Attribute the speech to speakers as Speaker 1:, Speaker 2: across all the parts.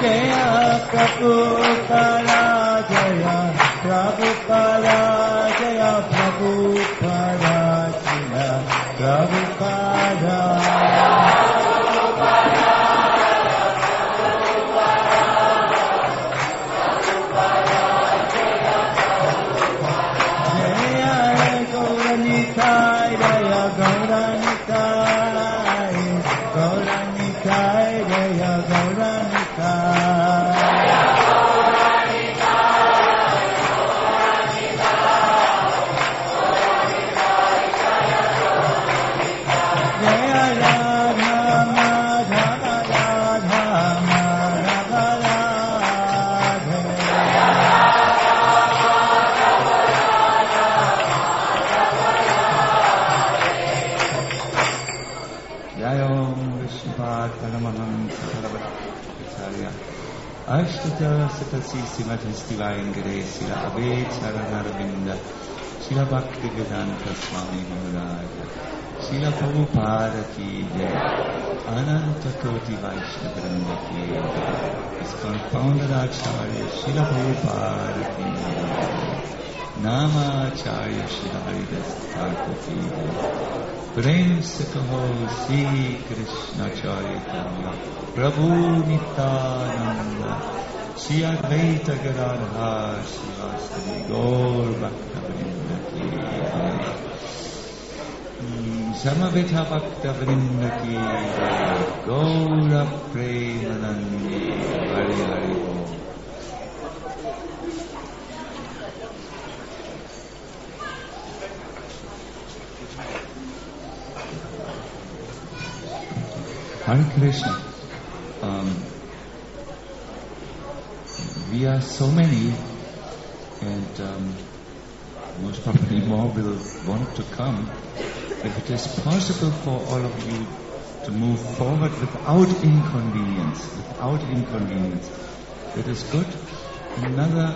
Speaker 1: Jaya Prabhupada, Jaya Prabhupada, Jaya Prabhupada, Jaya Prabhupada. Ashtata Satasi Simati Stivayangare Sila Abed Saranaravinda Sila Bhakti Vedanta Swami Maharaja Sila Prabhupada Ki Jai Ananta Koti Vaishnava Vrinda Ki Jai His Confounded Acharya Sila Prabhupada Ki Jai Nama Acharya Sila Haridas Thakur Ki Jai Prem Se Kaho Sri Krishna Chaitanya Prabhu Nityananda Shri Advaita Gadadhara Shivasadi Gaur Bhakta Vrinda Ki Jai Samaveta Bhakta Vrinda Ki Jai Gaura Premanandi Hari Hari Om. Hare Krishna. We are so many, and most probably more will want to come. If it is possible for all of you to move forward without inconvenience, that is good. Another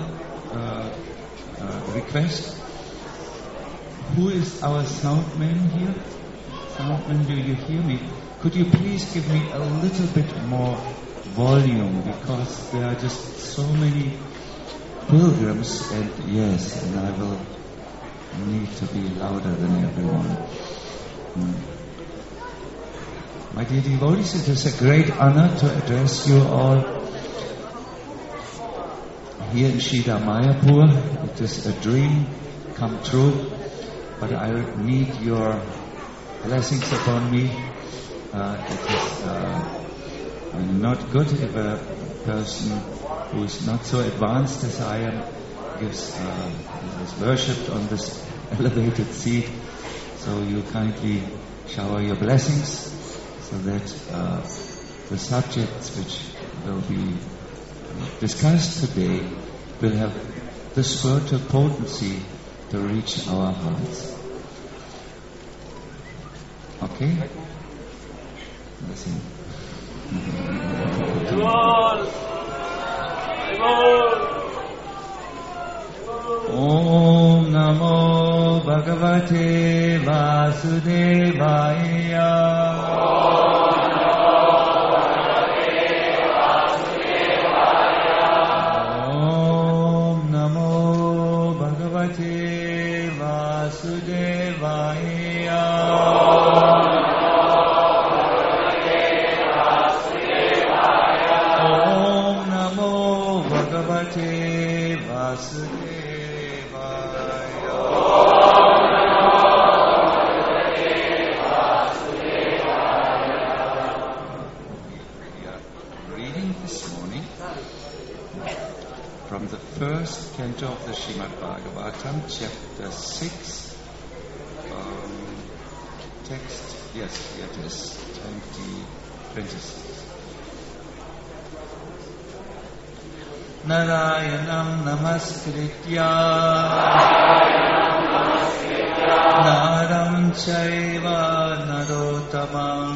Speaker 1: request. Who is our soundman here? Soundman, do you hear me? Could you please give me a little bit more volume, because there are just so many pilgrims, and yes, and I will need to be louder than everyone. My dear devotees, it is a great honor to address you all here in Shida Mayapur. It is a dream come true, but I need your blessings upon me. It is not good if a person who is not so advanced as I am is worshipped on this elevated seat. So you kindly shower your blessings so that the subjects which will be discussed today will have the spiritual potency to reach our hearts. Okay? Listen. Om Namo Bhagavate Vasudevaya. Om Namo Bhagavate Vasudevaya. First canto of the Srimad Bhagavatam, chapter 6, text, yes, here it is, 26. Narayanam namaskritya Naram chaiva narottamam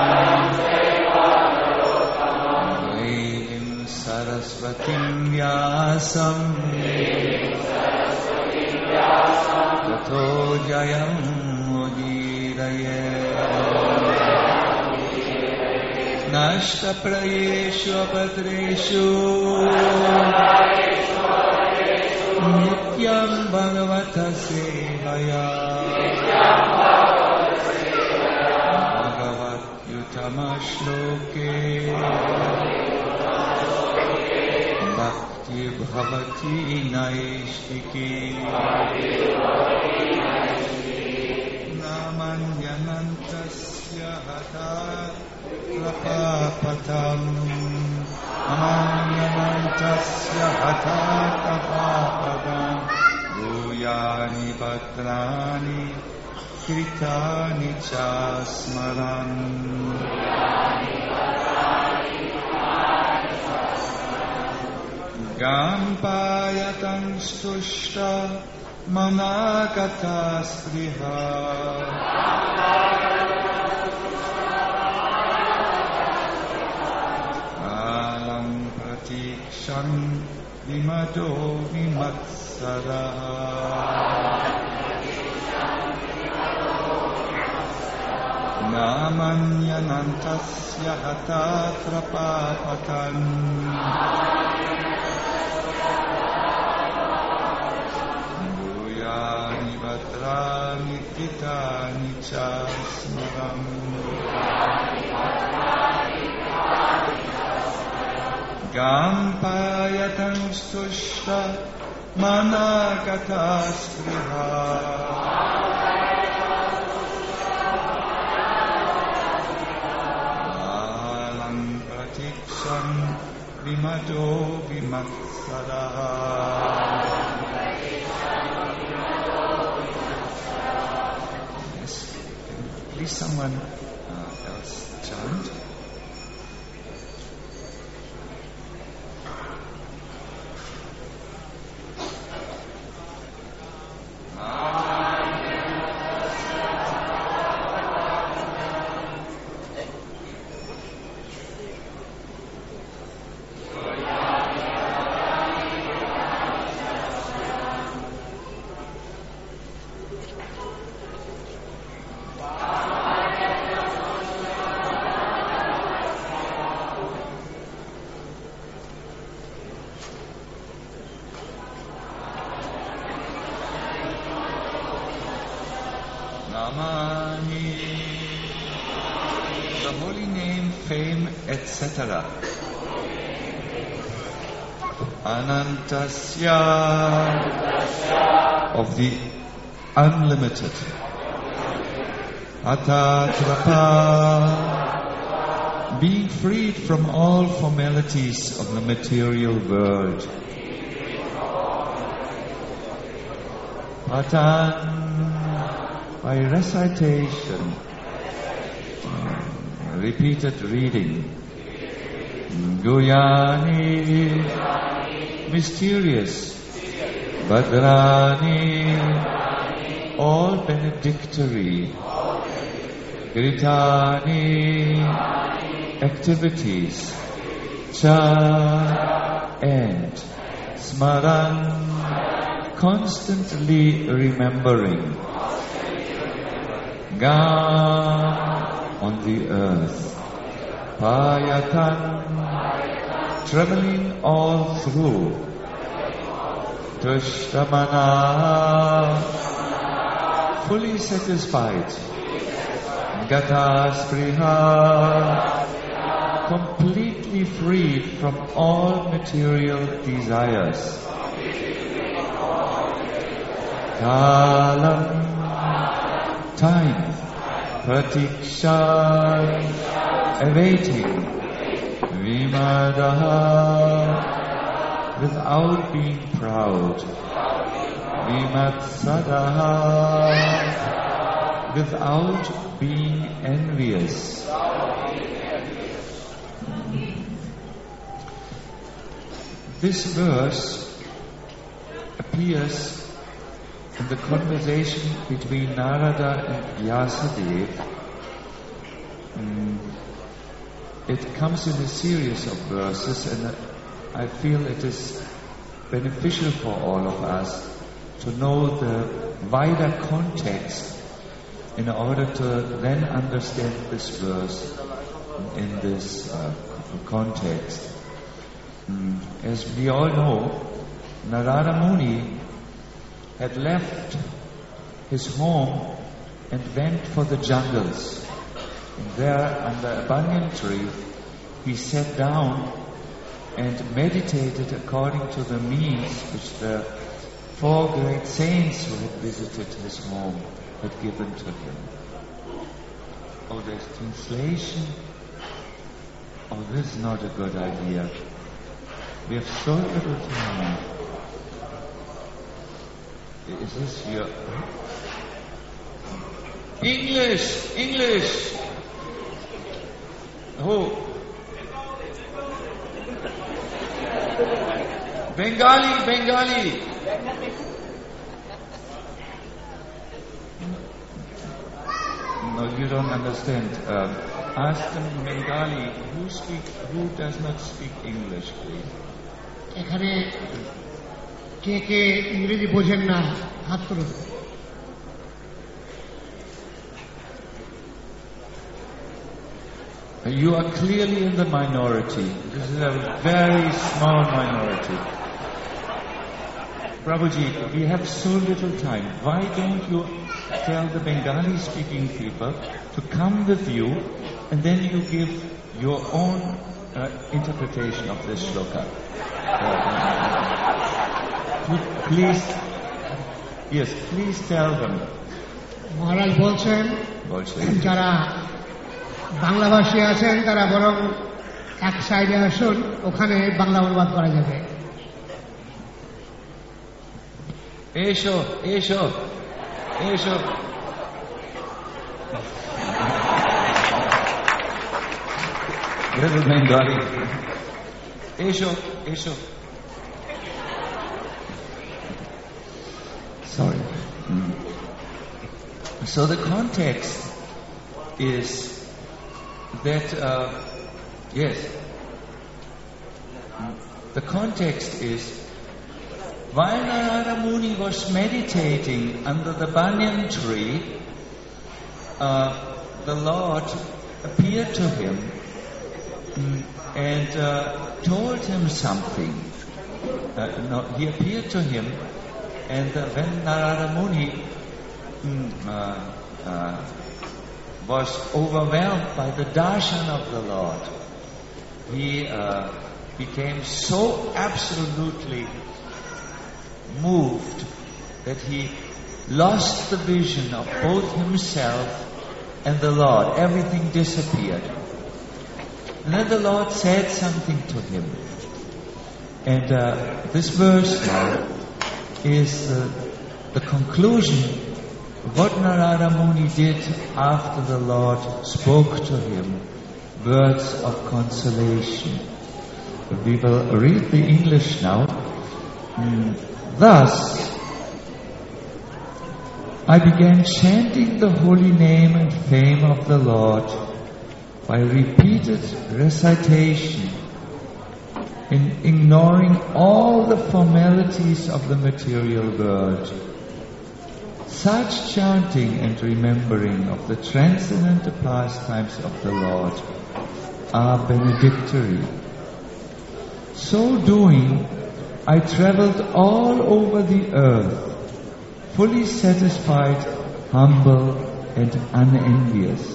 Speaker 1: Sarasvatim Vyasam Tato Jayam Mudiraye Nashtaprayeshu abhadreshu Nityam bhagavata sevaya Bhagavat yutama shloke Bhakti bhavati naishtiki Namanyanantasya hata Rapapatam Amanyanantasya hatakapapadam Guyani Bhadrani Kritani Chasmaran Gampayatan Stushta Managata Sriha Shan vimado vimatsara Namanyanantasya hatatrapapatan Guyani bhadrani kitani chasmaram Gampayatan stushta managata sriha Alam pratiksham vimado vimatsara Yes, please someone else chant. Namani, the holy name, fame, etc. Anantasya, of the unlimited. Atatrapa, being freed from all formalities of the material world. Patan, by recitation, repeated reading. Guyani, mysterious. Bhadrani, all benedictory. Gritani, activities. Cha, end. Smaran, constantly remembering. Gam, on the earth. Payatan, traveling all through. Tushtamana, fully satisfied. Gata Spriha, completely freed from all material desires. Kalam, time. Pratiksha, awaiting. Vimadaha, without being proud. Vimatsadaha, without being envious. This verse appears in the conversation between Narada and Vyasadeva. It comes in a series of verses, and I feel it is beneficial for all of us to know the wider context in order to then understand this verse in this context. As we all know, Narada Muni had left his home and went for the jungles. And there, under a banyan tree, he sat down and meditated according to the means which the 4 great saints who had visited his home had given to him. Oh, there's translation. Oh, this is not a good idea. We have so little time. Is this your... English! Oh. Bengali! No, you don't understand. Ask them in Bengali, who does not speak English, please?
Speaker 2: এখানে কে ইংরেজি বোঝেন না হাত তুলুন।
Speaker 1: You are clearly in the minority. This is a very small minority. Prabhuji, we have so little time. Why don't you tell the Bengali-speaking people to come with you, and then you give your own interpretation of this shloka. Please tell them.
Speaker 2: মহারাজ বলছেন যারা বাংলাভাষী আছেন তারা বরং এক সাইডে আসুন, ওখানে বাংলা অনুবাদ করা যাবে।
Speaker 1: এসো Bengali. Esho. Sorry. So the context is that, the context is while Narada Muni was meditating under the banyan tree, the Lord appeared to him and told him something. He appeared to him, and when Narada Muni was overwhelmed by the darshan of the Lord, he became so absolutely moved that he lost the vision of both himself and the Lord. Everything disappeared. And then the Lord said something to him. And this verse now is the conclusion of what Narada Muni did after the Lord spoke to him words of consolation. We will read the English now. Thus, I began chanting the holy name and fame of the Lord by repeated recitation, in ignoring all the formalities of the material world. Such chanting and remembering of the transcendental pastimes of the Lord are benedictory. So doing, I traveled all over the earth, fully satisfied, humble, and unenvious.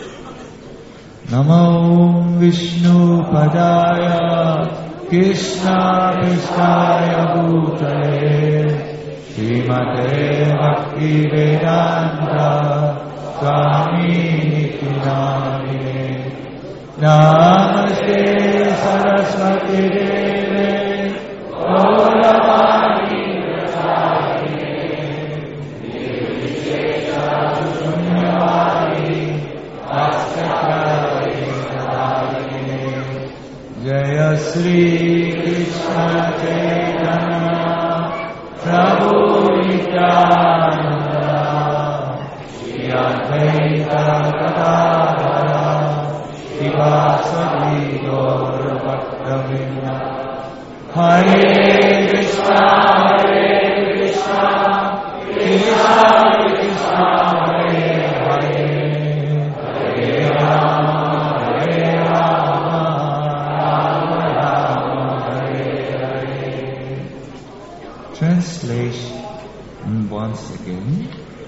Speaker 1: Namo Vishnu Padaya Krishna Pristaya Bhutale Srimate Bhakti Vedanta Swami Niti Namine Namaste Saraswati Deve Gauravani Prasarine Nirvishesha Shunyavadi Astakarine Jaya Sri Krishna Chaitanya Prabhu Nityananda Shri Advaita Gadadhara Shivasadi Gaur Bhakta-vrinda Hare Krishna Krishna Krishna Hare Hare Hare Rama translation once again.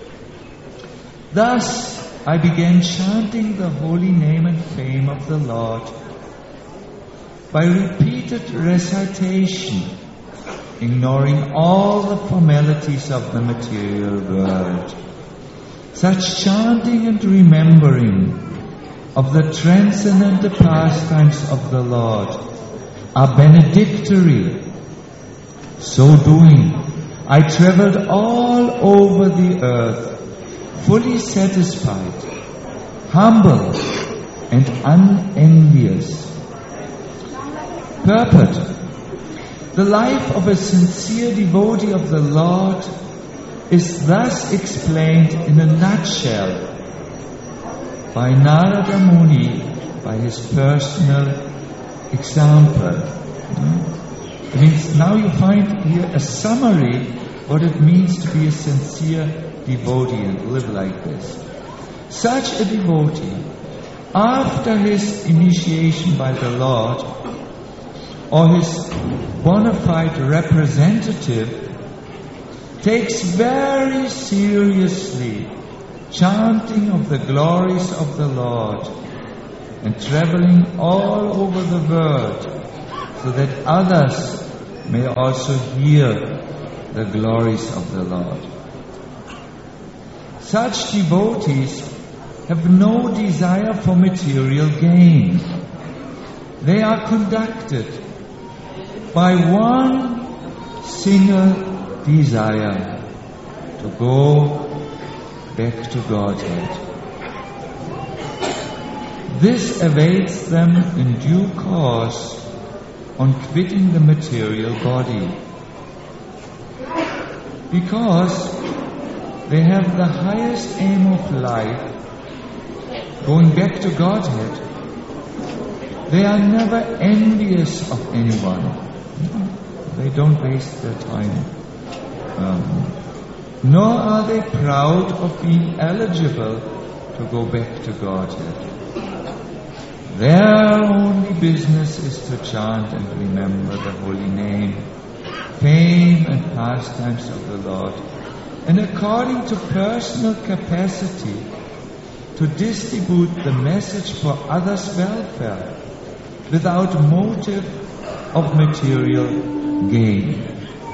Speaker 1: Thus I began chanting the holy name and fame of the Lord by repeated recitation, ignoring all the formalities of the material world. Such chanting and remembering of the transcendental pastimes of the Lord are benedictory. So doing, I traveled all over the earth, fully satisfied, humble, and unenvious. Purport: the life of a sincere devotee of the Lord is thus explained in a nutshell by Narada Muni, by his personal example. It means now you find here a summary what it means to be a sincere devotee and live like this. Such a devotee, after his initiation by the Lord, or his bona fide representative, takes very seriously chanting of the glories of the Lord and traveling all over the world so that others may also hear the glories of the Lord. Such devotees have no desire for material gain. They are conducted by one single desire: to go back to Godhead. This awaits them in due course on quitting the material body. Because they have the highest aim of life, going back to Godhead, they are never envious of anyone. They don't waste their time. Nor are they proud of being eligible to go back to Godhead. Their only business is to chant and remember the holy name, fame and pastimes of the Lord, and according to personal capacity to distribute the message for others' welfare without motive of material gain.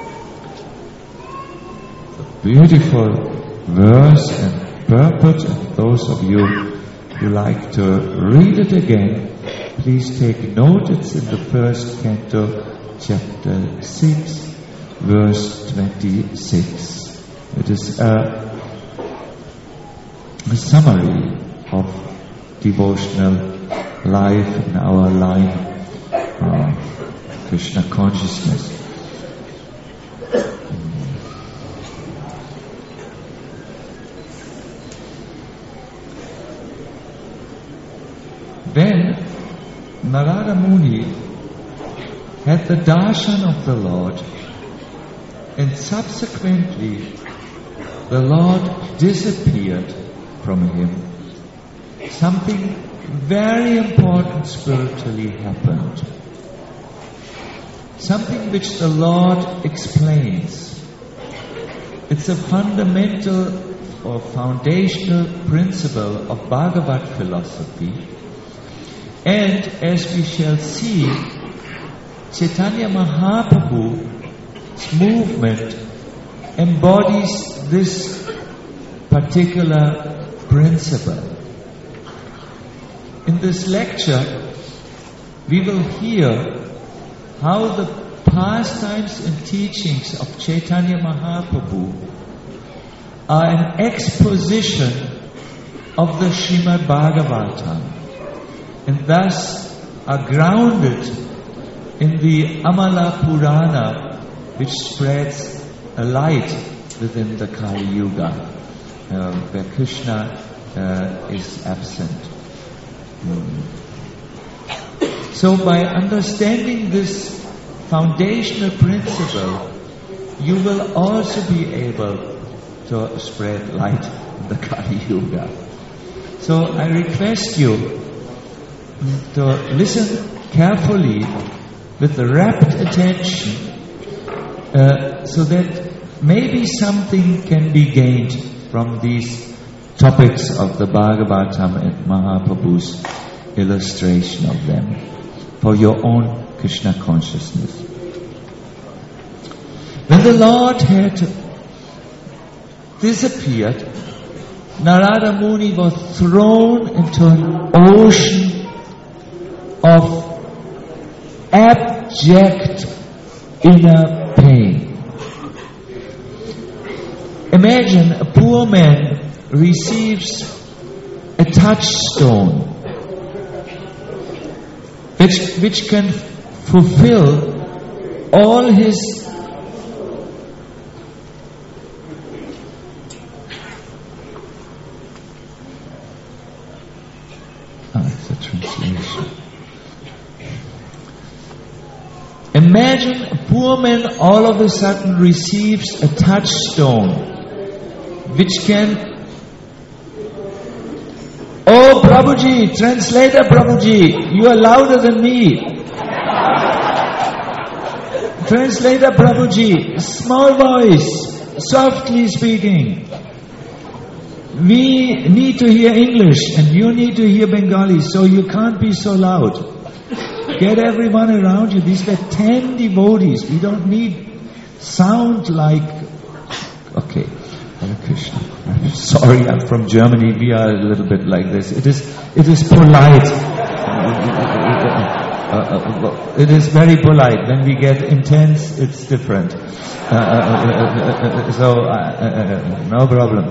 Speaker 1: A beautiful verse and purport, and those of you who like to read it again, please take note. It's in the first canto, chapter 6, verse 26. It is a summary of devotional life in our line of Krishna consciousness. When Narada Muni had the darshan of the Lord, and subsequently the Lord disappeared from him, something very important spiritually happened. Something which the Lord explains. It's a fundamental or foundational principle of Bhagavad philosophy. And as we shall see, Chaitanya Mahaprabhu's movement embodies this particular principle. In this lecture, we will hear how the pastimes and teachings of Chaitanya Mahaprabhu are an exposition of the Srimad Bhagavatam, and thus are grounded in the Amala Purana, which spreads a light within the Kali Yuga, where Krishna is absent. So by understanding this foundational principle, you will also be able to spread light in the Kali Yuga. So I request you to listen carefully with rapt attention, so that maybe something can be gained from these topics of the Bhagavatam and Mahaprabhu's illustration of them for your own Krishna consciousness. When the Lord had disappeared, Narada Muni was thrown into an ocean of abject inner pain. Imagine a poor man receives a touchstone which can fulfill all his it's a translation. Imagine a poor man all of a sudden receives a touchstone which can... Oh, Prabhuji, translator Prabhuji, you are louder than me. Translator Prabhuji, small voice, softly speaking. We need to hear English and you need to hear Bengali, so you can't be so loud. Get everyone around you. These were 10 devotees. We don't need sound like... Okay, Hare Krishna. I'm sorry, I'm from Germany. We are a little bit like this. It is polite. It is very polite. When we get intense, it's different. No problem.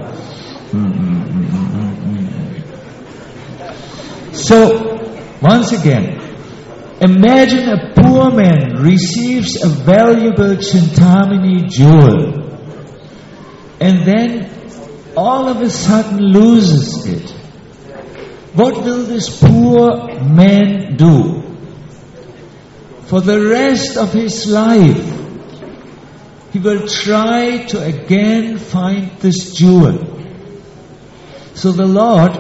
Speaker 1: So, once again, imagine a poor man receives a valuable Chintamani jewel and then all of a sudden loses it. What will this poor man do? For the rest of his life, he will try to again find this jewel. So the Lord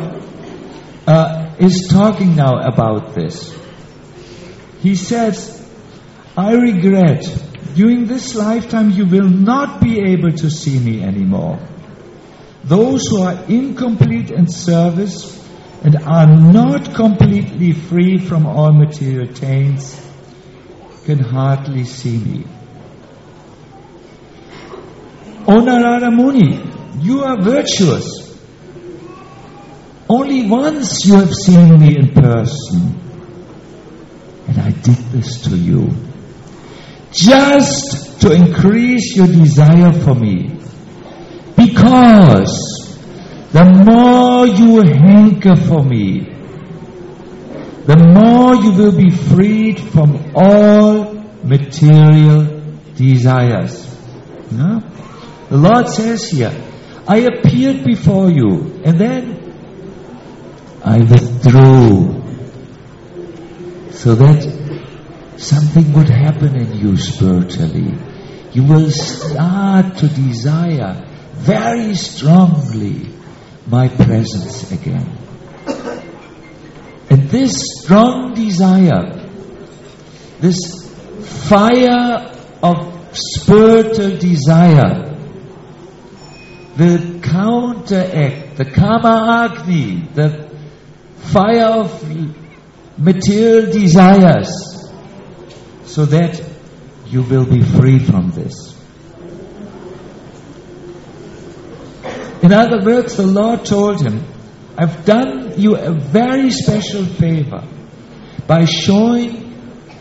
Speaker 1: is talking now about this. He says, I regret, during this lifetime you will not be able to see me anymore. Those who are incomplete in service and are not completely free from all material taints can hardly see me. O Narada Muni, you are virtuous. Only once you have seen me in person. And I did this to you, just to increase your desire for me. Because the more you hanker for me, the more you will be freed from all material desires. No? The Lord says here, I appeared before you, and then I withdrew, so that something would happen in you spiritually. You will start to desire very strongly my presence again. And this strong desire, this fire of spiritual desire, will counteract the Kama Agni, the fire of material desires, so that you will be free from this. In other words, the Lord told him, I've done you a very special favor by showing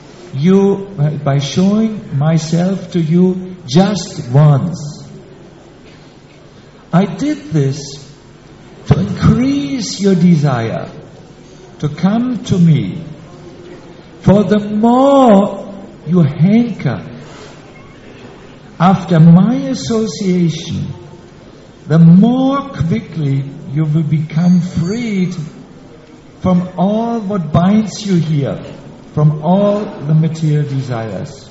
Speaker 1: myself to you just once. I did this to increase your desire to come to me. For the more you hanker after my association, the more quickly you will become freed from all what binds you here, from all the material desires.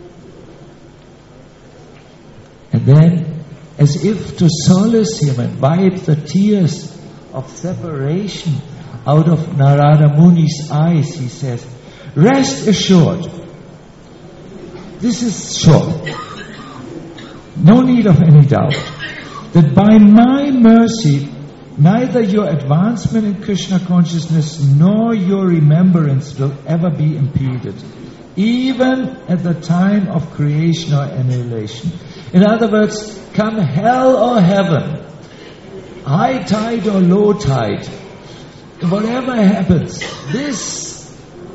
Speaker 1: And then, as if to solace him and wipe the tears of separation out of Narada Muni's eyes, he says, rest assured, this is short. no need of any doubt, that by my mercy, neither your advancement in Krishna consciousness nor your remembrance will ever be impeded, even at the time of creation or annihilation. In other words, come hell or heaven, high tide or low tide, whatever happens, this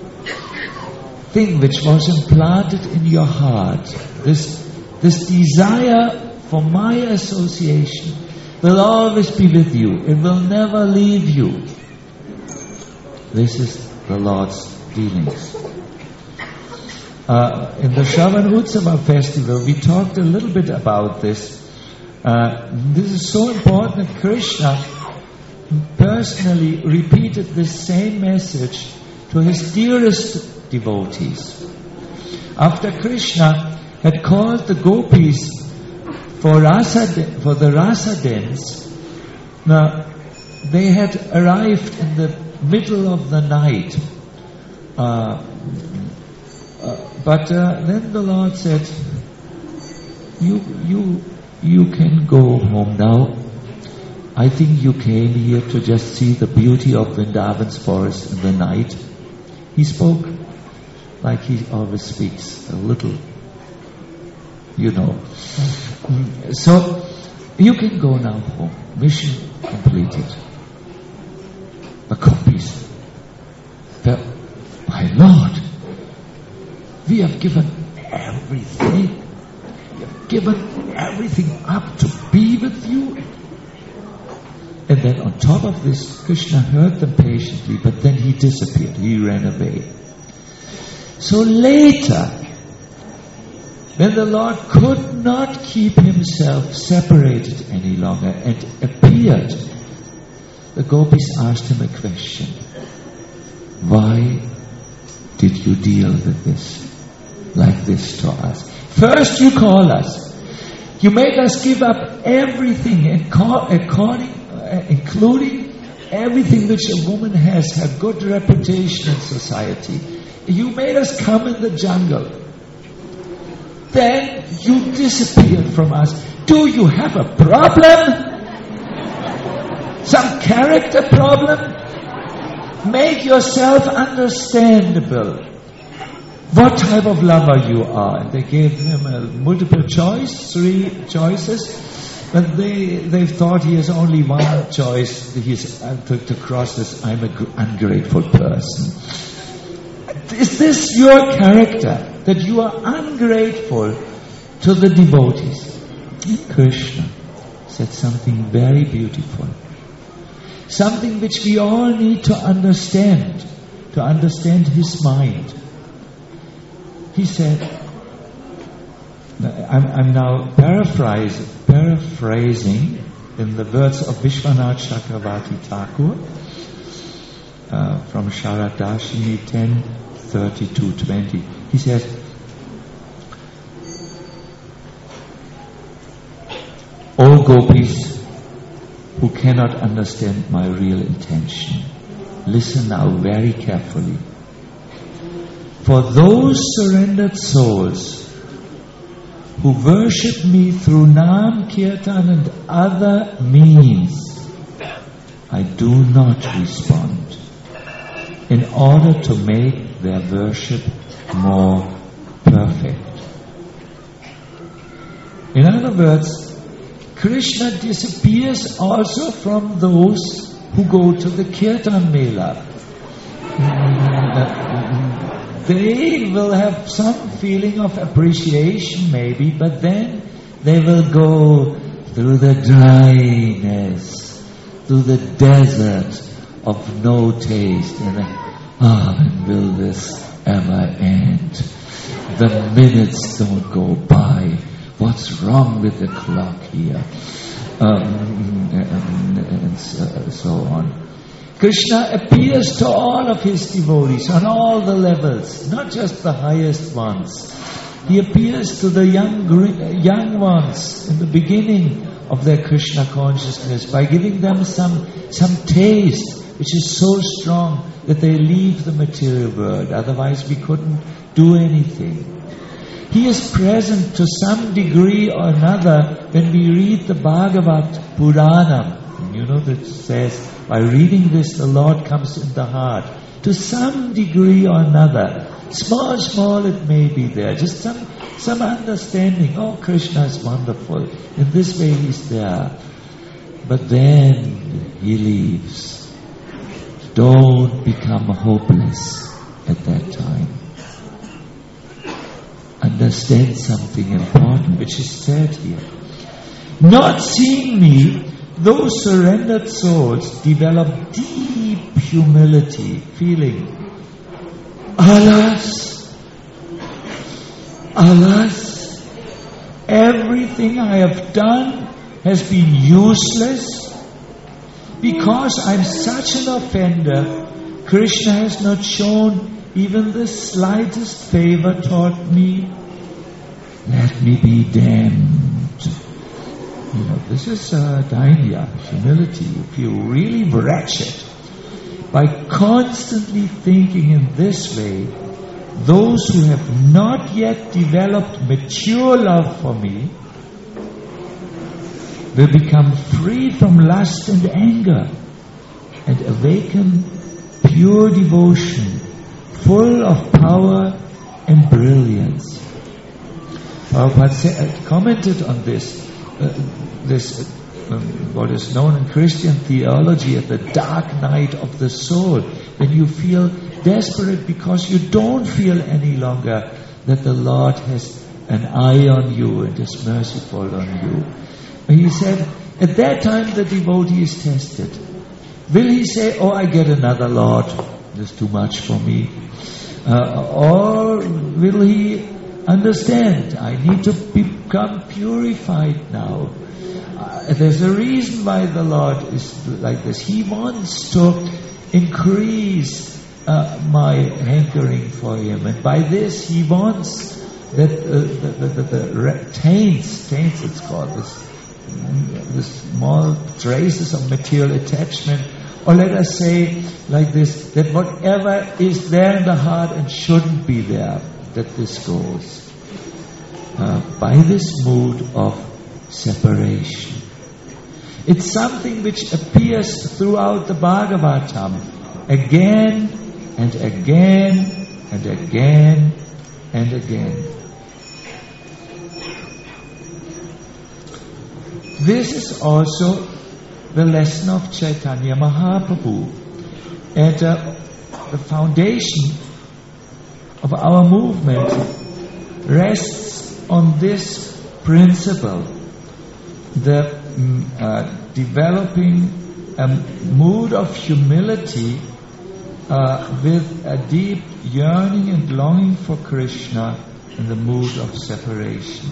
Speaker 1: thing which was implanted in your heart, this desire for my association, will always be with you. It will never leave you. This is the Lord's dealings. In the Shravan Utsava festival, we talked a little bit about this. This is so important that Krishna personally repeated this same message to his dearest devotees. After Krishna had called the gopis for the rasa dance, now they had arrived in the middle of the night. But then the Lord said, you can go home now. I think you came here to just see the beauty of Vrindavan's forest in the night. He spoke like he always speaks, a little, So, you can go now home. Mission completed. The gopis. My Lord, we have given everything. We have given everything up to be with you. And then on top of this, Krishna heard them patiently, but then he disappeared. He ran away. So later, when the Lord could not keep himself separated any longer and appeared, the gopis asked him a question. Why did you deal with this like this to us? First you call us. You make us give up everything, including everything which a woman has, her good reputation in society. You made us come in the jungle. Then you disappeared from us. Do you have a problem? Some character problem? Make yourself understandable. What type of lover you are? And they gave him a multiple choice, 3 choices. But they thought he has only one choice. He's to cross this, I'm an ungrateful person. Is this your character? That you are ungrateful to the devotees? Krishna said something very beautiful. Something which we all need to understand his mind. He said, I'm now paraphrasing in the words of Vishwanath Chakravarti Thakur from Sharadashini 10:32-20. He says, O gopis who cannot understand my real intention, listen now very carefully. For those surrendered souls who worship me through Nam, Kirtan and other means, I do not respond in order to make their worship more perfect. In other words, Krishna disappears also from those who go to the Kirtan Mela. They will have some feeling of appreciation maybe, but then they will go through the dryness, through the desert of no taste. And when will this ever end? The minutes don't go by. What's wrong with the clock here? And so on. Krishna appears to all of his devotees on all the levels, not just the highest ones. He appears to the young ones in the beginning of their Krishna consciousness by giving them some taste which is so strong that they leave the material world. Otherwise we couldn't do anything. He is present to some degree or another when we read the Bhagavad Purana. You know that says, by reading this, the Lord comes in the heart. To some degree or another, small it may be there, just some understanding. Oh, Krishna is wonderful. In this way he's there. But then he leaves. Don't become hopeless at that time. Understand something important which is said here. Not seeing me, those surrendered souls develop deep humility, feeling, alas, everything I have done has been useless. Because I'm such an offender, Krishna has not shown even the slightest favor toward me. Let me be damned. You know, this is dainya, humility. You feel really wretched. By constantly thinking in this way, those who have not yet developed mature love for me will become free from lust and anger and awaken pure devotion, full of power and brilliance. Prabhupada commented on this what is known in Christian theology as the dark night of the soul, when you feel desperate because you don't feel any longer that the Lord has an eye on you and is merciful on you. And he said, at that time the devotee is tested. Will he say, oh, I get another Lord, this is too much for me? Or will he understand, I need to become purified now? There's a reason why the Lord is like this. He wants to increase my hankering for Him. And by this He wants that the taints it's called, the small traces of material attachment, or let us say like this, that whatever is there in the heart and shouldn't be there, that this goes. By this mood of separation. It's something which appears throughout the Bhagavatam again and again and again and again. This is also the lesson of Chaitanya Mahaprabhu. And the foundation of our movement rests on this principle, the developing a mood of humility with a deep yearning and longing for Krishna in the mood of separation.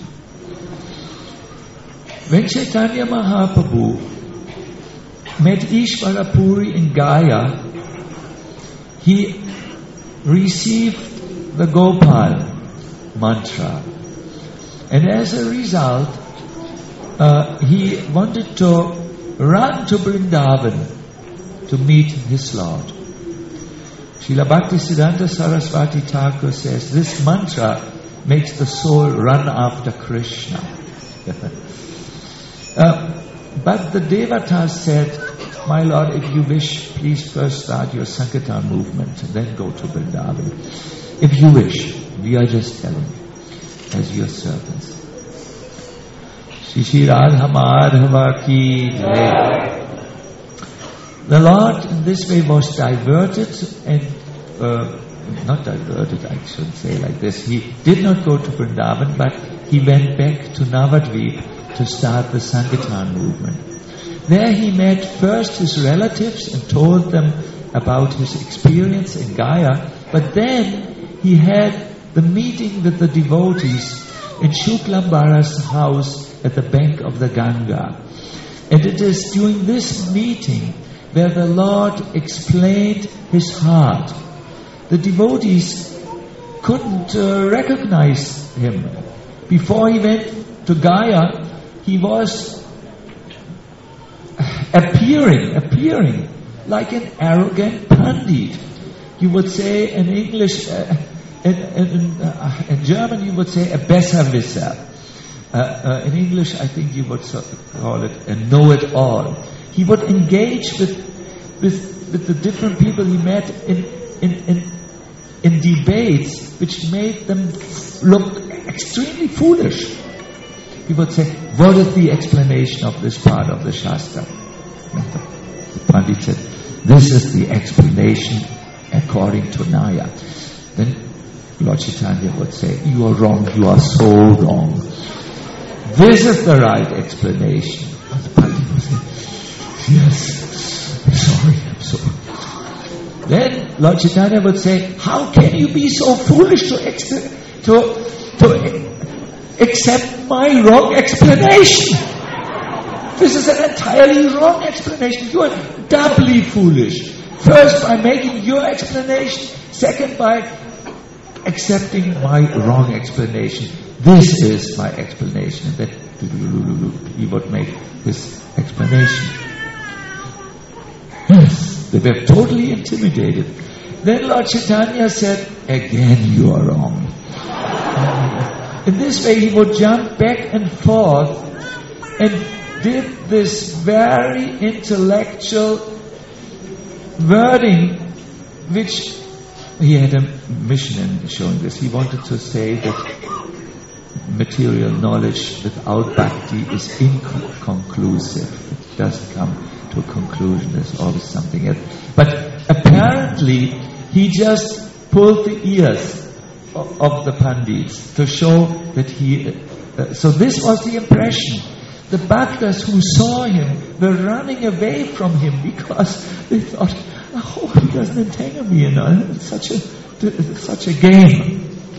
Speaker 1: When Chaitanya Mahaprabhu met Ishvara Puri in Gaya, he received the Gopal mantra. And as a result, he wanted to run to Vrindavan to meet his Lord. Srila Bhaktisiddhanta Saraswati Thakur says, this mantra makes the soul run after Krishna. But the Devatas said, my Lord, if you wish, please first start your Sankirtan movement and then go to Vrindavan. If you wish, we are just telling, as your servants. Shri Radha Madhava ki jai. The Lord in this way was diverted and, not diverted, I shouldn't say like this. He did not go to Vrindavan, but he went back to Navadvip to start the Sankirtan movement. There he met first his relatives and told them about his experience in Gaya, but then he had the meeting with the devotees in Shuklambara's house at the bank of the Ganga. And it is during this meeting where the Lord explained his heart. The devotees couldn't recognize him. Before he went to Gaya, he was appearing like an arrogant pandit. You would say in English, in German you would say a Besserwisser. In English I think you would call it a know-it-all. He would engage with the different people he met in debates which made them look extremely foolish. He would say, what is the explanation of this part of the Shastra? The Pandit said, this is the explanation according to Naya. Then Lord Chaitanya would say, you are wrong, you are so wrong. This is the right explanation. And the Pandit would say, yes, I'm sorry. Then Lord Chaitanya would say, how can you be so foolish to accept my wrong explanation? This is an entirely wrong explanation. You are doubly foolish. First by making your explanation, second by accepting my wrong explanation. This is my explanation. And then he would make his explanation. Yes, they were totally intimidated. Then Lord Chaitanya said, again you are wrong. In this way he would jump back and forth and did this very intellectual wording, which he had a mission in showing this. He wanted to say that material knowledge without bhakti is inconclusive. It doesn't come to a conclusion. There's always something else. But apparently he just pulled the ears of the Pandits to show that so this was the impression. The Bhaktas who saw him were running away from him because they thought, oh, he doesn't entangle me in such a game.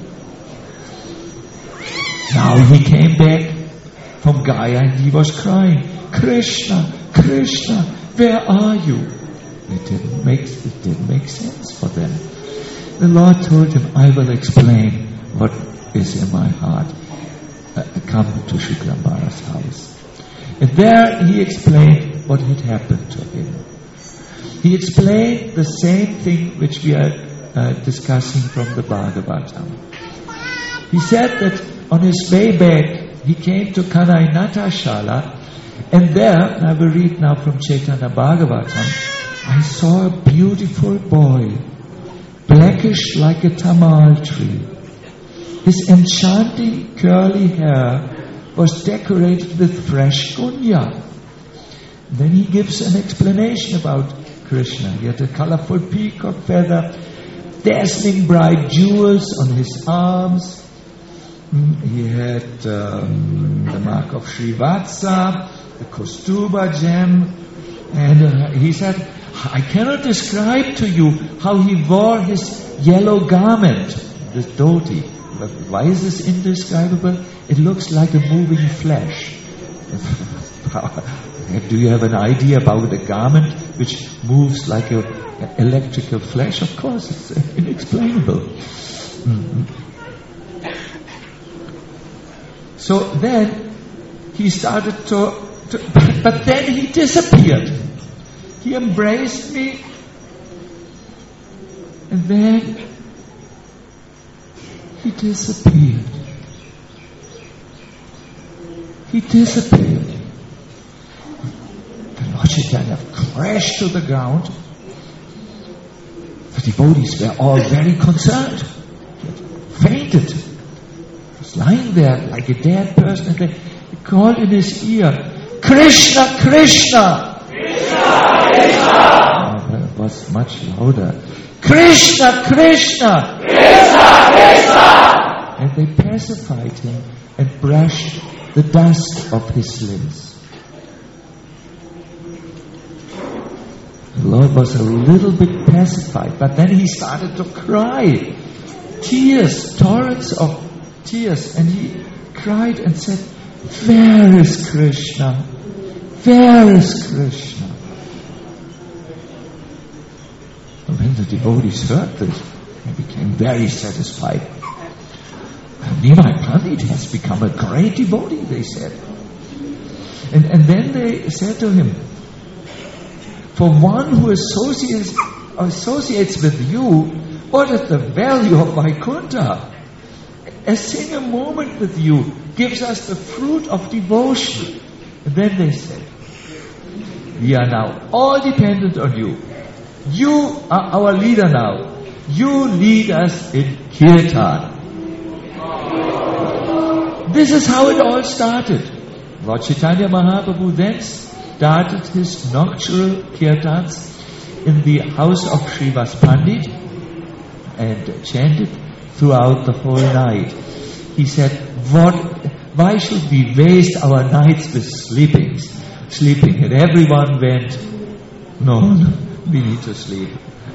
Speaker 1: Now he came back from Gaya and he was crying, Krishna, Krishna, where are you? It didn't make sense for them. The Lord told him, I will explain what is in my heart. Come to Shukramara's house. And there he explained what had happened to him. He explained the same thing which we are discussing from the Bhagavatam. He said that on his way back, he came to Kanainata Shala, and there, I will read now from Chaitanya Bhagavatam, I saw a beautiful boy, blackish like a tamal tree. His enchanting curly hair was decorated with fresh gunya. Then he gives an explanation about Krishna. He had a colorful peacock feather, dazzling bright jewels on his arms. He had the mark of Srivatsa, the Kaustuba gem, and he said, I cannot describe to you how he wore his yellow garment, this dhoti. But why is this indescribable? It looks like a moving flesh. Do you have an idea about a garment which moves like an electrical flash? Of course, it's inexplainable. Mm-hmm. So then he started but then he disappeared. He embraced me, and then he disappeared. He disappeared. The Lord Chaitanya crashed to the ground. The devotees were all very concerned. He had fainted. He was lying there like a dead person, and they called in his ear, Krishna, Krishna! Krishna, Krishna! It was much louder. Krishna, Krishna! Krishna, Krishna! And they pacified him and brushed the dust of his limbs. The Lord was a little bit pacified, but then he started to cry. Tears, torrents of tears, and he cried and said, where is Krishna? Where is Krishna? And when the devotees heard this, they became very satisfied. Nimai Pandit has become a great devotee, they said. And then they said to him, for one who associates with you, What is the value of Vaikuntha? A single moment with you gives us the fruit of devotion. And then they said, we are now all dependent on you. You are our leader now. You lead us in kirtan. This is how it all started. Lord Chaitanya Mahaprabhu then started his nocturnal kirtans in the house of Srivas Pandit and chanted throughout the whole night. He said, why should we waste our nights with sleeping? And everyone went, no, we need to sleep.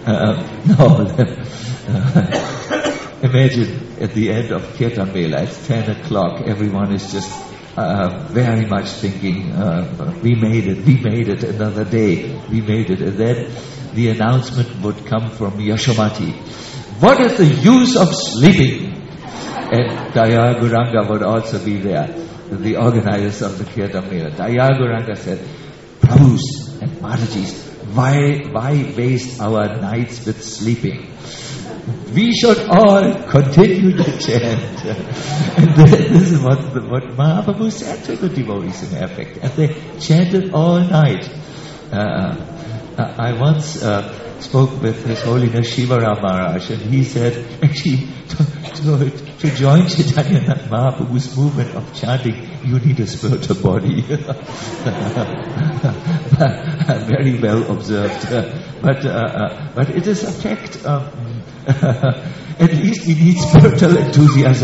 Speaker 1: Imagine at the end of Kirtan Mela, it's 10 o'clock, everyone is just very much thinking, we made it another day, we made it. And then the announcement would come from Yashomati. What is the use of sleeping? And Daya Guranga would also be there, the organizers of the Kirtan Mela. Daya Guranga said, Prabhus and Matajis, why waste our nights with sleeping? We should all continue to chant. And this is what Mahaprabhu said to the devotees in effect. And they chanted all night. I once spoke with His Holiness Shivaram Maharaj, and he said, actually, to join Chaitanya Mahaprabhu's movement of chanting, you need a spiritual body. Very well observed. But it is a fact. At least we need spiritual enthusiasm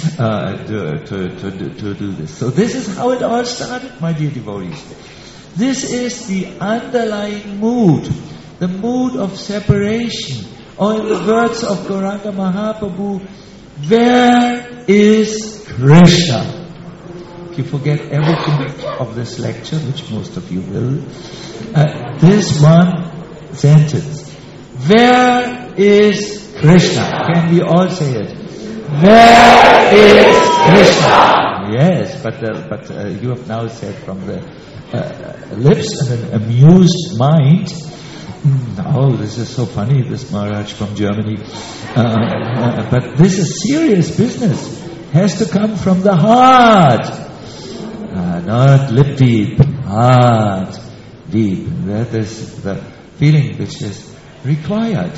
Speaker 1: to do this. So this is how it all started, my dear devotees. This is the underlying mood, the mood of separation. Or in the words of Gauranga Mahaprabhu, where is Krishna? If you forget everything of this lecture, which most of you will, this one sentence, where is Krishna? Can we all say it? Where is Krishna? Yes, but you have now said from the lips and an amused mind, oh, this is so funny, this Maharaj from Germany. But this is serious business. Has to come from the heart. Not lip deep, heart deep. That is the feeling which is required.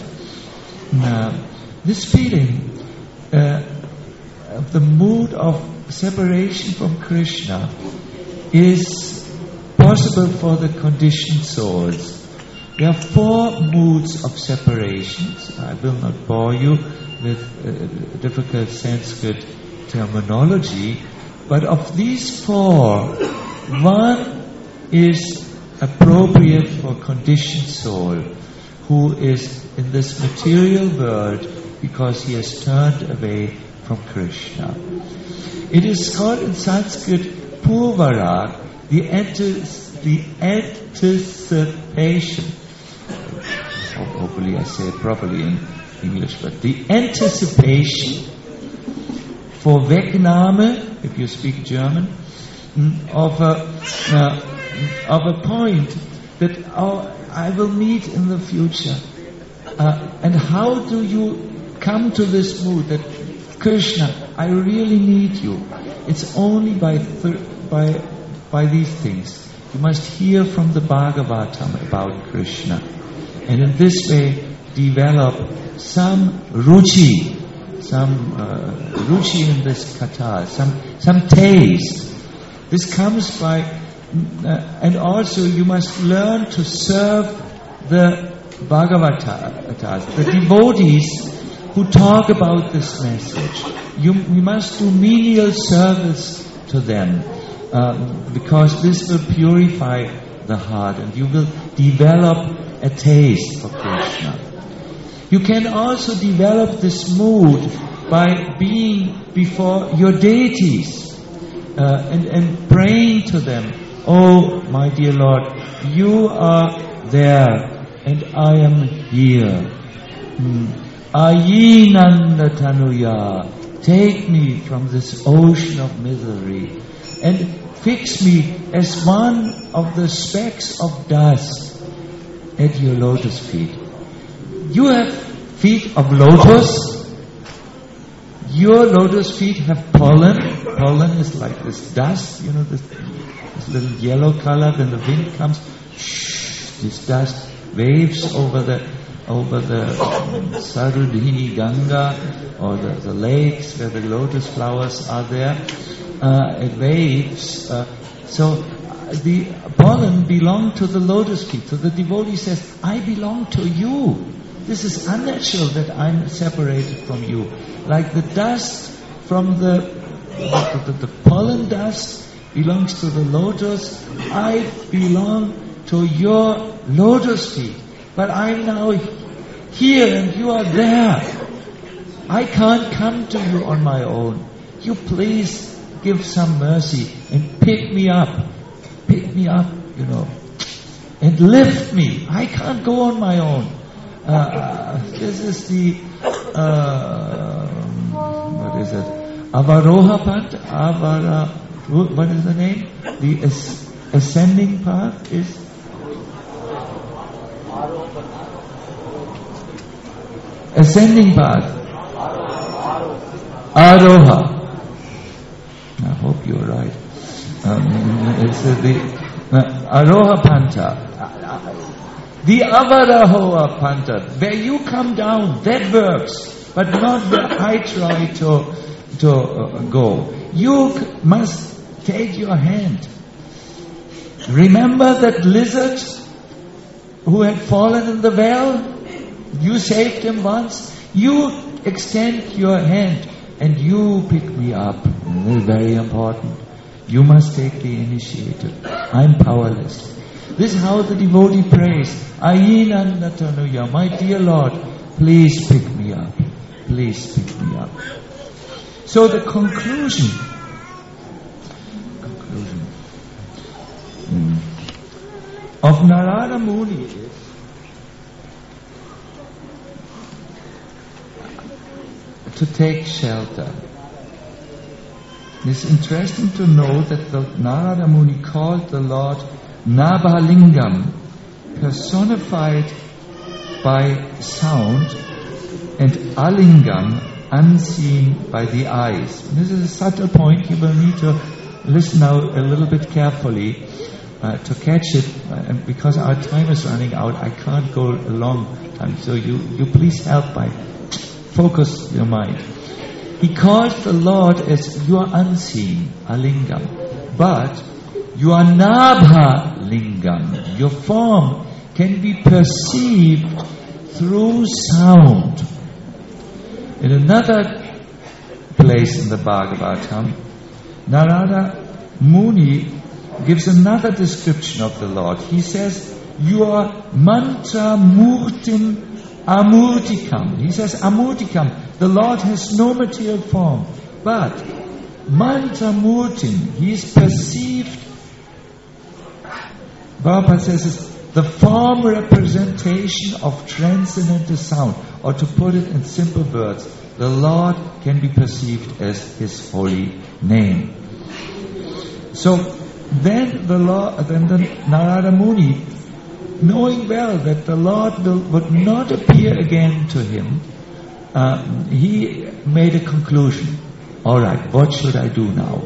Speaker 1: This feeling of the mood of separation from Krishna is possible for the conditioned souls. There are 4 moods of separations. I will not bore you with difficult Sanskrit terminology, but of these 4, one is appropriate for conditioned soul who is in this material world because he has turned away from Krishna. It is called in Sanskrit purvarag, the anticipation. Hopefully I say it properly in English, but the anticipation for Wegnahme, if you speak German, of a point that I will meet in the future. And how do you come to this mood that Krishna, I really need you? It's only by these things. You must hear from the Bhagavatam about Krishna, and in this way develop some ruchi in this katha, some taste. This comes by, and also you must learn to serve the Bhagavatas, the devotees who talk about this message. You must do menial service to them, because this will purify the heart and you will develop a taste for Krishna. You can also develop this mood by being before your deities and praying to them. Oh, my dear Lord, you are there and I am here. Ayinanda Tanuya, take me from this ocean of misery and fix me as one of the specks of dust at your lotus feet. You have feet of lotus. Your lotus feet have pollen. Pollen is like this dust, this little yellow color. When the wind comes, this dust waves over the Sarudhini Ganga, or the lakes where the lotus flowers are there. It waves. So the pollen belong to the lotus feet. So the devotee says, I belong to you. This is unnatural that I'm separated from you. Like the dust from the pollen dust belongs to the lotus. I belong to your lotus feet. But I'm now here and you are there. I can't come to you on my own. You please give some mercy and pick me up. Pick me up, and lift me. I can't go on my own. This is the, what is it? Avaroha Pantha? What is the name? The ascending path is? Ascending path. Aroha. I hope you're right. It's the Aroha Pantha. The Avarahoa Pantha, where you come down, that works, but not where I try to go. You must take your hand. Remember that lizard who had fallen in the well? You saved him once. You extend your hand and you pick me up. This is very important. You must take the initiative. I'm powerless. This is how the devotee prays. Ayinandatanuya, my dear Lord, please pick me up. Please pick me up. So the conclusion of Narada Muni is to take shelter. It's interesting to know that the Narada Muni called the Lord Nabhalingam, personified by sound, and Alingam, unseen by the eyes. This is a subtle point. You will need to listen now a little bit carefully to catch it. And because our time is running out, I can't go a long time. So you please help by focus your mind. He calls the Lord as you are unseen, Alingam, but you are Nabha Lingam. Your form can be perceived through sound. In another place in the Bhagavatam, Narada Muni gives another description of the Lord. He says, you are Mantra Murtim Amurtikam. He says Amurtikam. The Lord has no material form, but Mantra Murtim, He is perceived. Prabhupada says the form representation of transcendental sound, or to put it in simple words, the Lord can be perceived as His holy name. So then the Narada Muni, knowing well that the Lord would not appear again to him, he made a conclusion. Alright, what should I do now?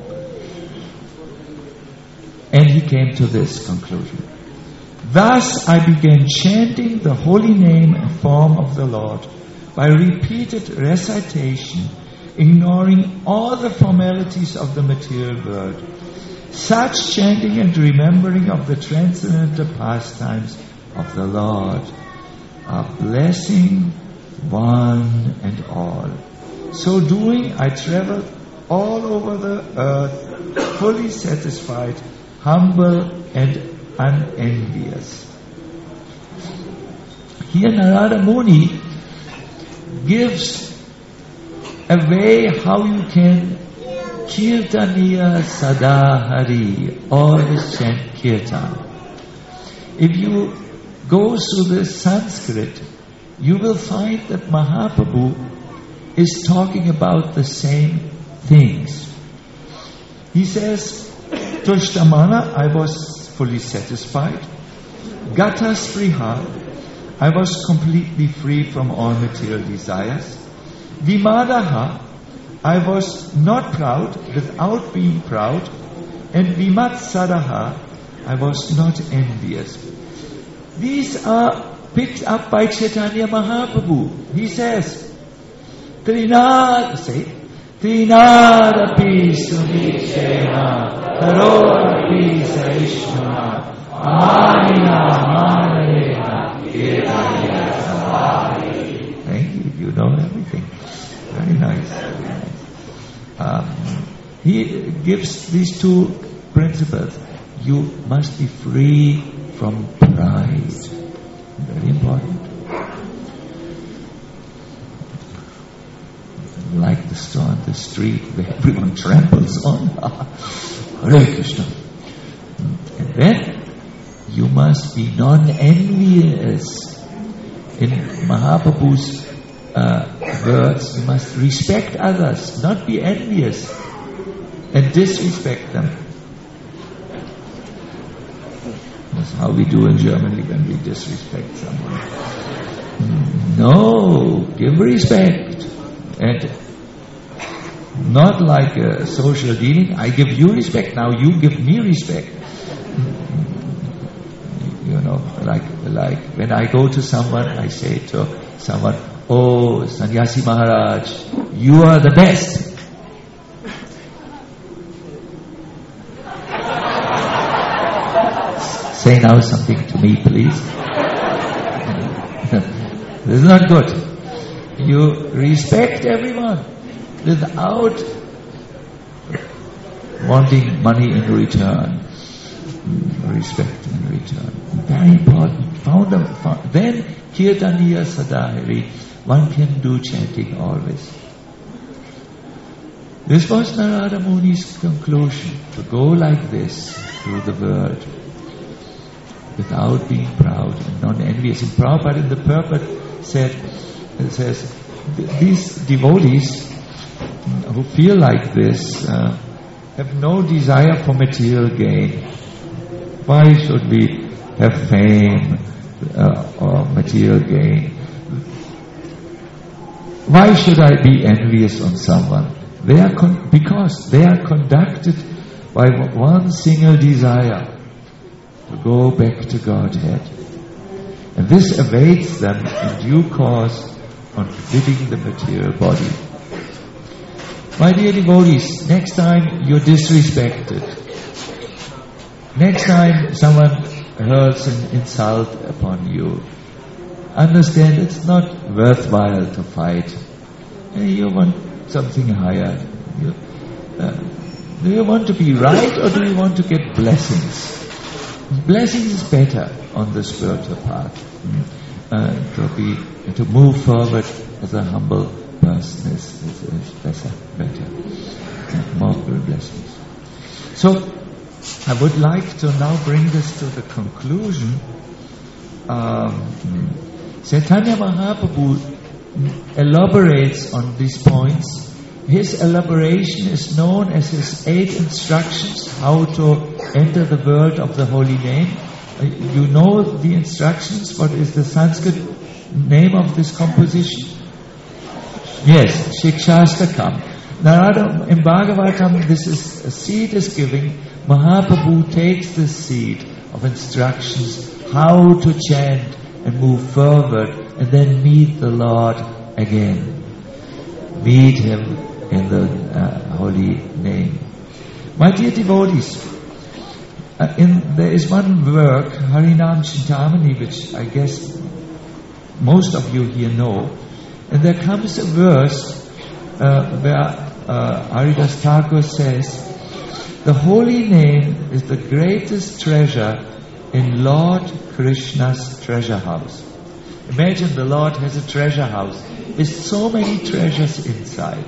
Speaker 1: And he came to this conclusion. Thus I began chanting the holy name and form of the Lord by repeated recitation, ignoring all the formalities of the material world. Such chanting and remembering of the transcendental pastimes of the Lord are blessing one and all. So doing, I traveled all over the earth, fully satisfied, humble and unenvious. Here Narada Muni gives a way how you can Kirtaniya Sadahari, always chant Kirtan. If you go through the Sanskrit, you will find that Mahaprabhu is talking about the same things. He says, Tushtamana, I was fully satisfied. Gata Spriha, I was completely free from all material desires. Vimadaha, I was not proud without being proud. And Vimatsadaha, I was not envious. These are picked up by Chaitanya Mahaprabhu. He says, Trinad api sunichena, Taro api saishna, Manina kirtaya sabhari. Thank you, you know everything. Very nice, very nice. He gives these two principles. You must be free from pride. Very important. Like the store on the street where everyone tramples on. Hare Krishna. And then you must be non-envious. In Mahaprabhu's words, you must respect others, not be envious and disrespect them. That's how we do in Germany when we disrespect someone. No, give respect. And not like a social dealing. I give you respect, now you give me respect. You know, like when I go to someone, I say to someone, oh, Sannyasi Maharaj, you are the best. Say now something to me, please. This is not good. You respect everyone without wanting money in return. Respect in return. Very important. Then Kirtaniya Sadahari, one can do chanting always. This was Narada Muni's conclusion, to go like this through the world without being proud and non-envious. And Prabhupada in the purport says, these devotees who feel like this have no desire for material gain. Why should we have fame or material gain? Why should I be envious on someone? Because they are conducted by one single desire, to go back to Godhead. And this awaits them in due course on quitting the material body. My dear devotees, next time you're disrespected, next time someone hurls an insult upon you, understand it's not worthwhile to fight. You want something higher. Do you want to be right or do you want to get blessings? Blessings is better on the spiritual path. To move forward as a humble person is better. More blessings. So, I would like to now bring this to the conclusion. Chaitanya Mahaprabhu elaborates on these points. His elaboration is known as his 8 instructions how to enter the world of the holy name. You know the instructions. What is the Sanskrit name of this composition? Yes, Shikshastakam. Narada in Bhagavatam, this is a seed is giving. Mahaprabhu takes this seed of instructions how to chant and move forward and then meet the Lord again. Meet Him in the holy name. My dear devotees, there is one work, Harinam Chintamani, which I guess most of you here know, and there comes a verse where Haridas Thakur says, the holy name is the greatest treasure in Lord Krishna's treasure house. Imagine the Lord has a treasure house with so many treasures inside.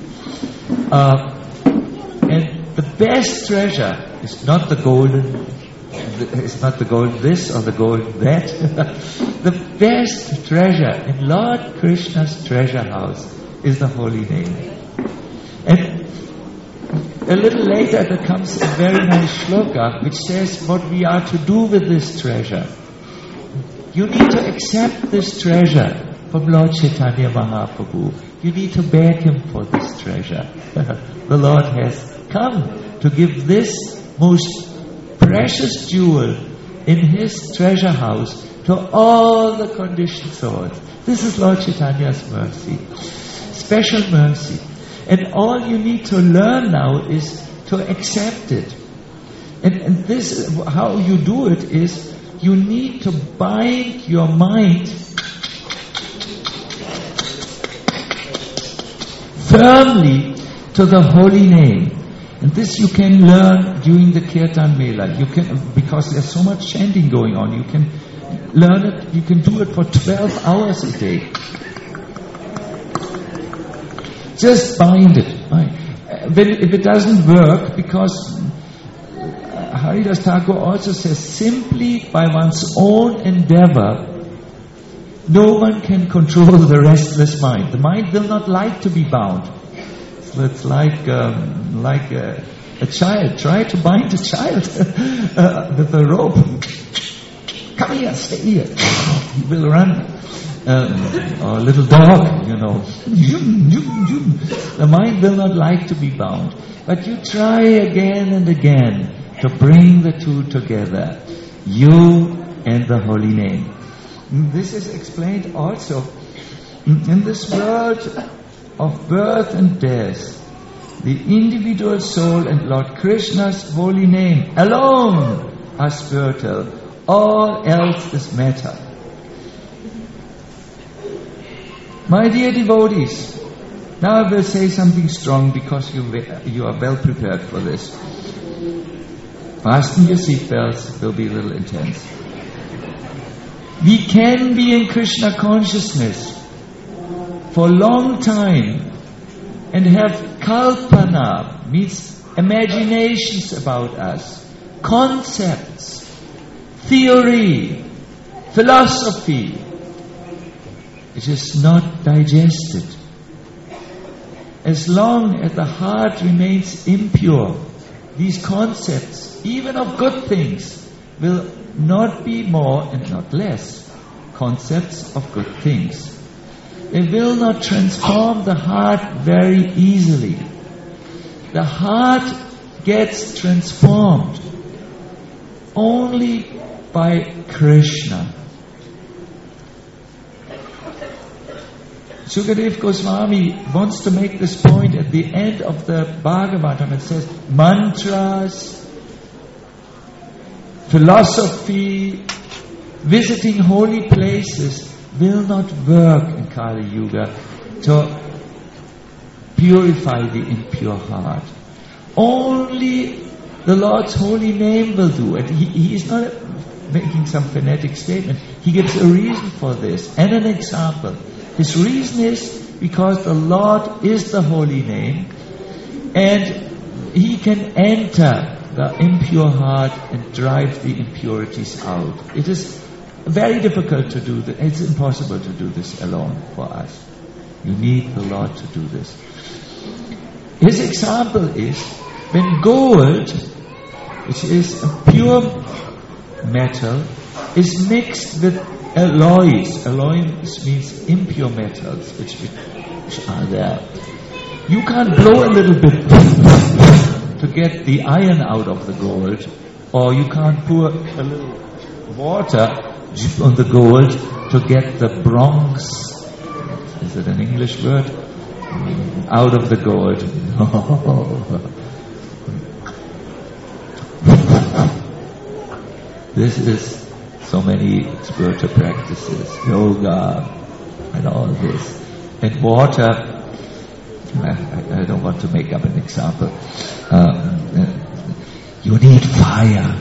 Speaker 1: And the best treasure is not the golden, it's not the gold this or the gold that. The best treasure in Lord Krishna's treasure house is the holy name. And a little later there comes a very nice shloka which says what we are to do with this treasure. You need to accept this treasure from Lord Chaitanya Mahaprabhu. You need to beg him for this treasure. The Lord has come to give this most precious jewel in his treasure house to all the conditioned souls. This is Lord Chaitanya's mercy. Special mercy. And all you need to learn now is to accept it. And this, how you do it is, you need to bind your mind firmly to the holy name. And this you can learn during the Kirtan Mela. You can, because there's so much chanting going on, you can learn it, you can do it for 12 hours a day. Just bind it. If it doesn't work, because Haridas Thakur also says, simply by one's own endeavor, no one can control the restless mind. The mind will not like to be bound. So it's like a child. Try to bind a child with a rope. Come here, stay here. He will run. Or a little dog, The mind will not like to be bound. But you try again and again to bring the two together. You and the holy name. This is explained also in this world of birth and death. The individual soul and Lord Krishna's holy name alone are spiritual. All else is matter. My dear devotees, now I will say something strong because you are well prepared for this. Fasten your seatbelts, it will be a little intense. We can be in Krishna consciousness for a long time and have kalpana, means imaginations about us, concepts, theory, philosophy. It is not digested. As long as the heart remains impure, these concepts, even of good things, will not be more and not less concepts of good things. They will not transform the heart very easily. The heart gets transformed only by Krishna. Sukadev Goswami wants to make this point at the end of the Bhagavatam. It says, mantras, philosophy, visiting holy places will not work in Kali Yuga to purify the impure heart. Only the Lord's holy name will do it. He is not making some fanatic statement. He gives a reason for this and an example. His reason is because the Lord is the holy name and He can enter the impure heart and drive the impurities out. It is very difficult to do this. It's impossible to do this alone for us. You need the Lord to do this. His example is when gold, which is a pure metal, is mixed with alloys. Alloys means impure metals which are there. You can't blow a little bit to get the iron out of the gold, or you can't pour a little water on the gold to get the bronze, is it an English word? Out of the gold. This is so many spiritual practices, yoga and all this. And water, I don't want to make up an example. You need fire.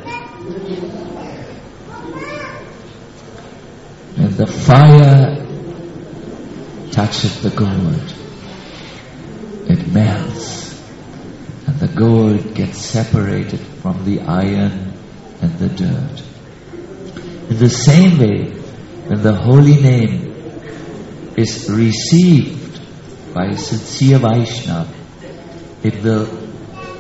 Speaker 1: And the fire touches the gold. It melts. And the gold gets separated from the iron and the dirt. In the same way, when the holy name is received by a sincere Vaishnava, it will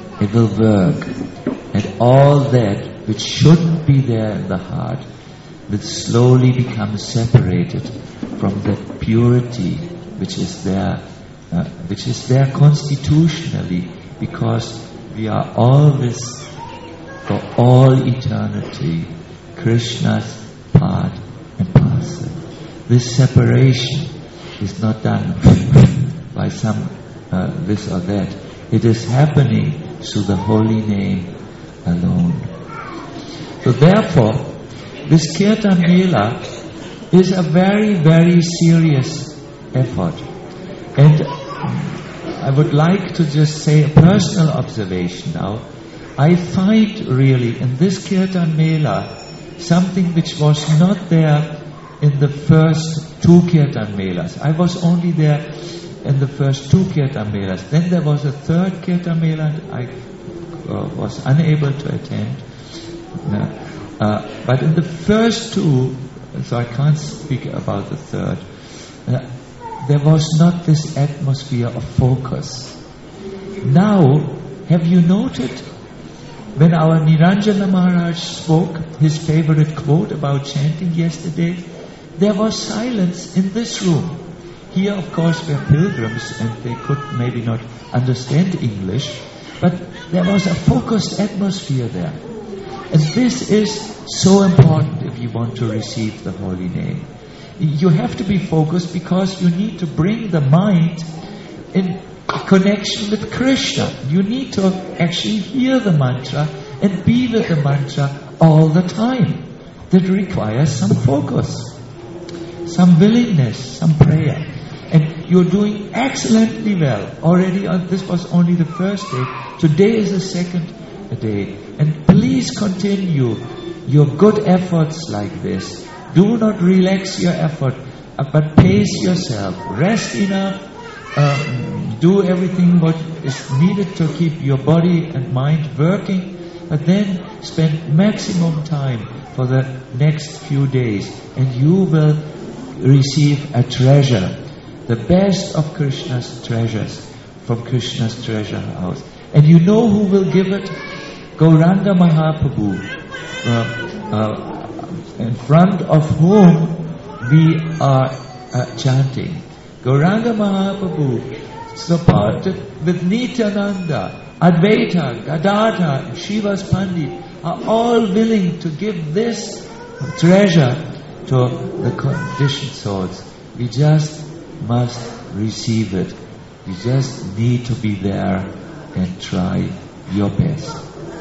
Speaker 1: work. And all that which shouldn't be there in the heart will slowly become separated from that purity which is there constitutionally, because we are always, for all eternity, Krishna's part and parcel. This separation is not done by some this or that. It is happening through the holy name alone. So therefore, this Kirtan Mela is a very, very serious effort. And I would like to just say a personal observation now. I find really in this Kirtan Mela something which was not there in the first two Kirtan Melas. I was only there in the first two Kirtan Melas. Then there was a third Kirtan Mela and I was unable to attend. But in the first two, so I can't speak about the third, there was not this atmosphere of focus. Now, have you noted when our Niranjana Maharaj spoke his favorite quote about chanting yesterday? There was silence in this room. Here, of course, were pilgrims and they could maybe not understand English, but there was a focused atmosphere there. And this is so important if you want to receive the holy name. You have to be focused because you need to bring the mind in connection with Krishna. You need to actually hear the mantra and be with the mantra all the time. That requires some focus, some willingness, some prayer. And you're doing excellently well. Already, this was only the first day. Today is the second day. And please continue your good efforts like this. Do not relax your effort, but pace yourself. Rest enough. Do everything what is needed to keep your body and mind working. But then spend maximum time for the next few days. And you will receive a treasure. The best of Krishna's treasures from Krishna's treasure house. And you know who will give it? Gauranga Mahaprabhu, in front of whom we are chanting. Gauranga Mahaprabhu, supported with Nityananda, Advaita, Gadadhar, Shiva's Pandit, are all willing to give this treasure to the conditioned souls. We just must receive it. You just need to be there and try your best.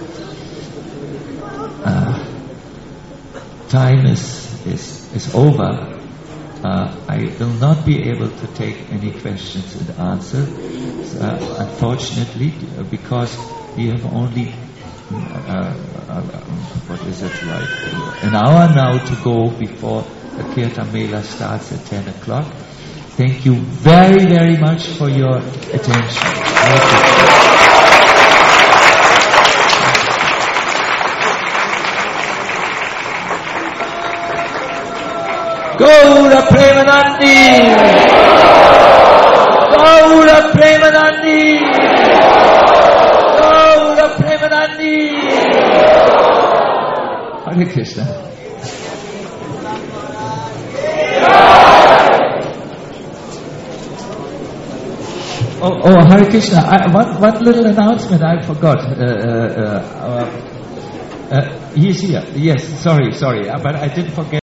Speaker 1: Time is over. I will not be able to take any questions and answers, unfortunately, because we have only an hour now to go before the Kirtan Mela starts at 10 o'clock. Thank you very, very much for your attention. Gaura Premanandi! Gaura Premanandi! Gaura Premanandi! Hare Krishna. Oh, Hare Krishna. One little announcement I forgot. He's here. Yes, sorry. But I didn't forget.